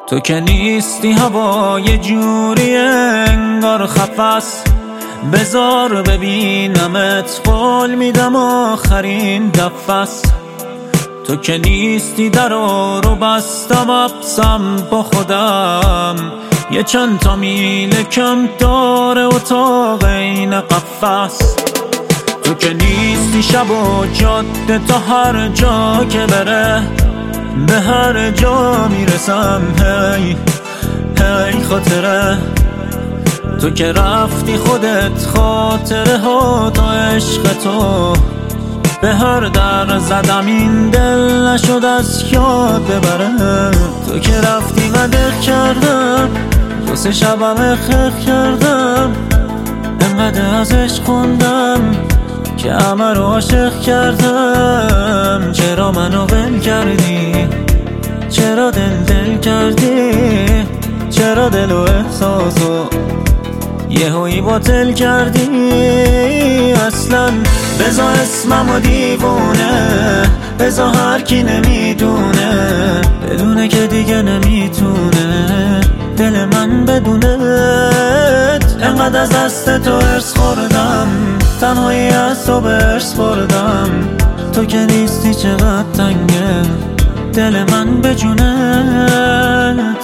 تو که نیستی هوا یه جوری انگار خفس، بذار ببینمت قول میدم آخرین دفعس. تو که نیستی درو بستم ابسم با خودم، یه چند تا میل کم داره اتاق این قفس. تو که نیستی شب و جاده تا هر جا که بره، به هر جا میرسم هی هی خاطره. تو که رفتی خودت خاطره ها تا عشق تو، به هر در زدم این دل نشد از یاد ببره. تو که رفتی و دق کردم، دو سه شبم خیخ کردم، انقدر از عشق خوندم که همه رو عاشق کردم. چرا منو ول کردی؟ چرا دل کردی؟ چرا دل و احساسو یهویی باطل کردی؟ اصلا بزا اسممو دیوونه، بزا هر کی نمیدونه، بدونه که دیگه نمیتونه دل من بدونت. انقدر از دست تو ارس خوردم، تنهایی از تو برس بردم. تو که نیستی چقدر تنگه دل من به جونت.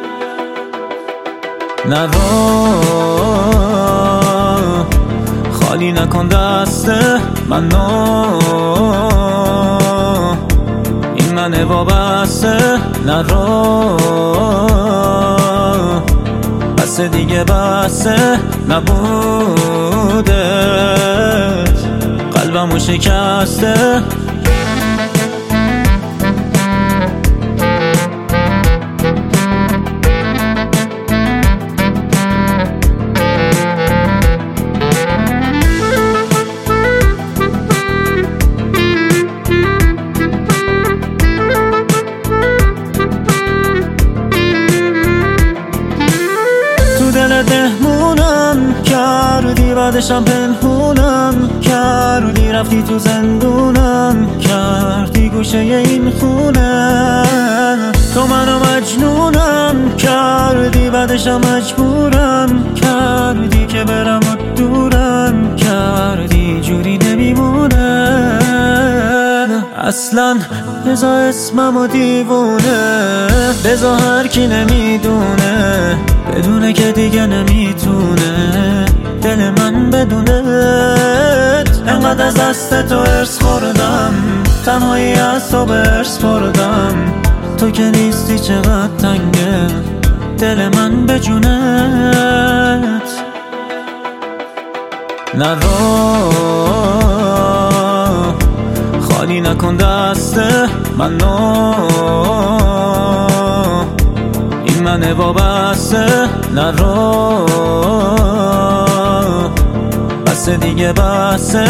نرو خالی نکن دست منو، این منه وابسته. نرو بس دیگه بسه نبودت، قلبمو شکسته. دهمونم کردی، بعدشم پنهونم کردی، رفتی تو زندونم کردی گوشه این خونه. تو منو مجنونم کردی، بعدشم مجبورم کردی که برم و دورم کردی، جوری نمیمونه اصلا. بزا اسممو دیوونه، بزا هر کی نمیدونه، بدونه که دیگه نمیتونه دل من بدونت. انقدر از دست تو ارس خوردم، تنهایی از تو برس بردم. تو که نیستی چقدر تنگه دل من به جونت. نرو خالی نکن دست منو، این منه وابسته. نرو بس دیگه بسه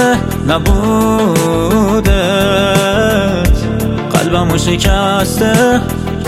نبودت، قلبمو شکسته.